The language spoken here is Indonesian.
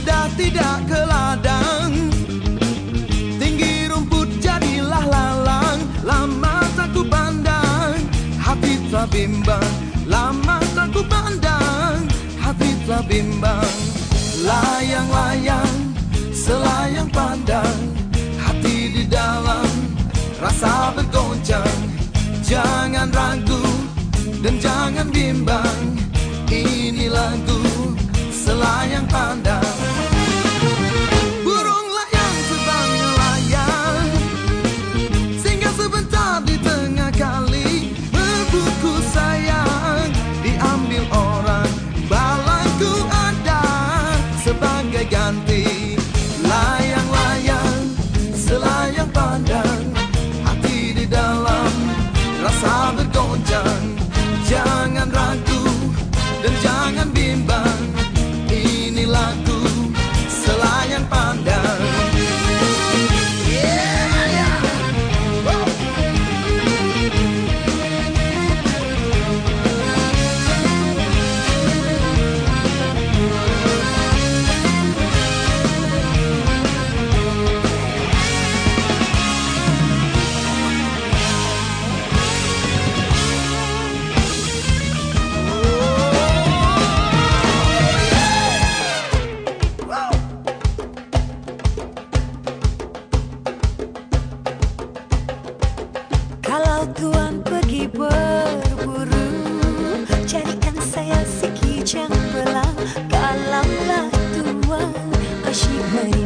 sudah tidak ke ladang, tinggi rumput jadilah lalang. Lama tak ku pandang, hati telah bimbang. Lama tak ku pandang, hati telah bimbang. Layang-layang, selayang pandang, hati di dalam rasa bergoncang. Jangan ragu dan jangan bimbang, ini lagu Selayang Pandang. Burung layang terbang melayang, singgah sebentar di tengah kali. Buku sayang diambil orang, balaku ada sebagai ganti. Layang-layang, selayang pandang, hati di dalam rasa bergoncang. Jangan ragu dan jangan bimbang, ini lagu Selayang Pandang. Kalau tuan pergi berburu, carikan saya si kijang belang. Kalaulah tuan asyik